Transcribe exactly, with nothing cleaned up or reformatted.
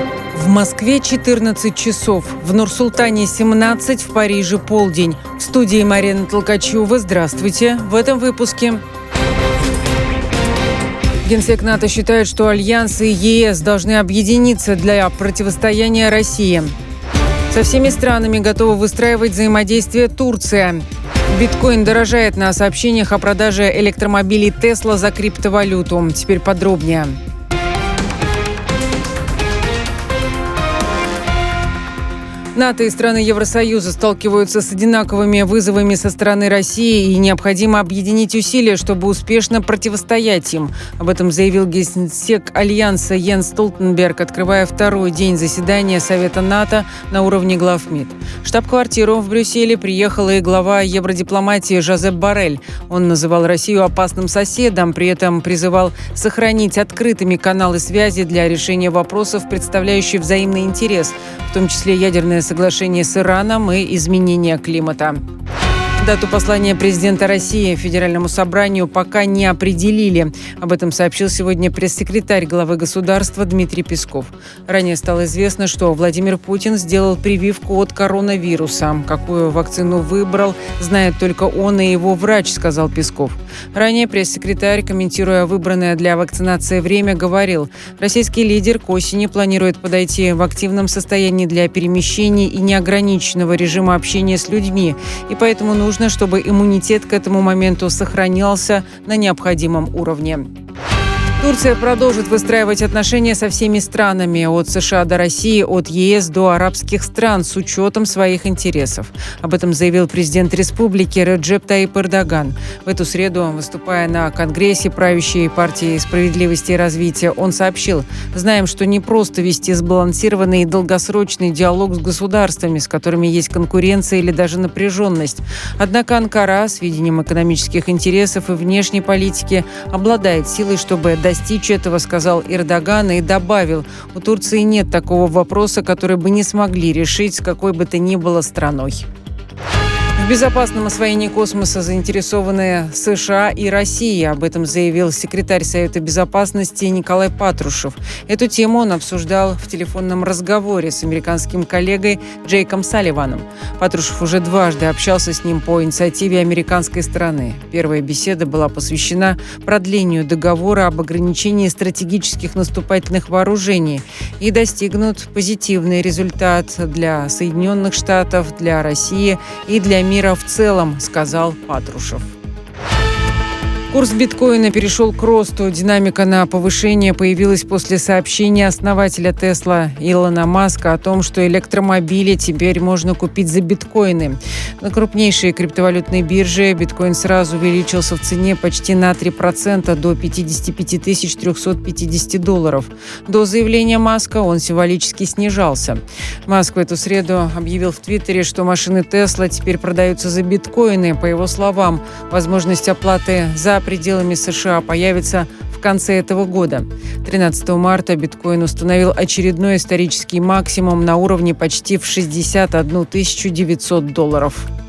В Москве четырнадцать часов, в Нур-Султане семнадцать, в Париже полдень. В студии Марина Толкачева. Здравствуйте. В этом выпуске. Генсек НАТО считает, что Альянс и ЕС должны объединиться для противостояния России. Со всеми странами готова выстраивать взаимодействие Турция. Биткоин дорожает на сообщениях о продаже электромобилей Tesla за криптовалюту. Теперь подробнее. НАТО и страны Евросоюза сталкиваются с одинаковыми вызовами со стороны России, и необходимо объединить усилия, чтобы успешно противостоять им. Об этом заявил генсек Альянса Йенс Столтенберг, открывая второй день заседания Совета НАТО на уровне глав МИД. В штаб-квартиру в Брюсселе приехал и глава евродипломатии Жозеп Боррель. Он называл Россию опасным соседом, при этом призывал сохранить открытыми каналы связи для решения вопросов, представляющих взаимный интерес, в том числе ядерное соглашение с Ираном и изменение климата. Дату послания президента России Федеральному собранию пока не определили. Об этом сообщил сегодня пресс-секретарь главы государства Дмитрий Песков. Ранее стало известно, что Владимир Путин сделал прививку от коронавируса. Какую вакцину выбрал, знает только он и его врач, сказал Песков. Ранее пресс-секретарь, комментируя выбранное для вакцинации время, говорил: российский лидер к осени планирует подойти в активном состоянии для перемещений и неограниченного режима общения с людьми, и поэтому нужно Нужно, чтобы иммунитет к этому моменту сохранялся на необходимом уровне. Турция продолжит выстраивать отношения со всеми странами, от США до России, от ЕС до арабских стран, с учетом своих интересов. Об этом заявил президент республики Реджеп Таyyip Эрдоган. В эту среду, выступая на Конгрессе правящей партии «Справедливости и развития», он сообщил: «Знаем, что не просто вести сбалансированный и долгосрочный диалог с государствами, с которыми есть конкуренция или даже напряженность. Однако Анкара с видением экономических интересов и внешней политики обладает силой, чтобы достичь Достичь этого», — сказал Эрдоган и добавил: «У Турции нет такого вопроса, который бы не смогли решить с какой бы то ни было страной». В безопасном освоении космоса заинтересованы США и Россия. Об этом заявил секретарь Совета безопасности Николай Патрушев. Эту тему он обсуждал в телефонном разговоре с американским коллегой Джейком Салливаном. Патрушев уже дважды общался с ним по инициативе американской стороны. Первая беседа была посвящена продлению договора об ограничении стратегических наступательных вооружений, и достигнут позитивный результат для Соединенных Штатов, для России и для мира мира в целом, сказал Патрушев. Курс биткоина перешел к росту. Динамика на повышение появилась после сообщения основателя Tesla Илона Маска о том, что электромобили теперь можно купить за биткоины. На крупнейшей криптовалютной бирже биткоин сразу увеличился в цене почти на три процента до пятьдесят пять тысяч триста пятьдесят долларов. До заявления Маска он символически снижался. Маск в эту среду объявил в Твиттере, что машины Tesla теперь продаются за биткоины. По его словам, возможность оплаты за пределами США появится в конце этого года. тринадцатого марта биткоин установил очередной исторический максимум на уровне почти в шестьдесят одну тысячу девятьсот долларов.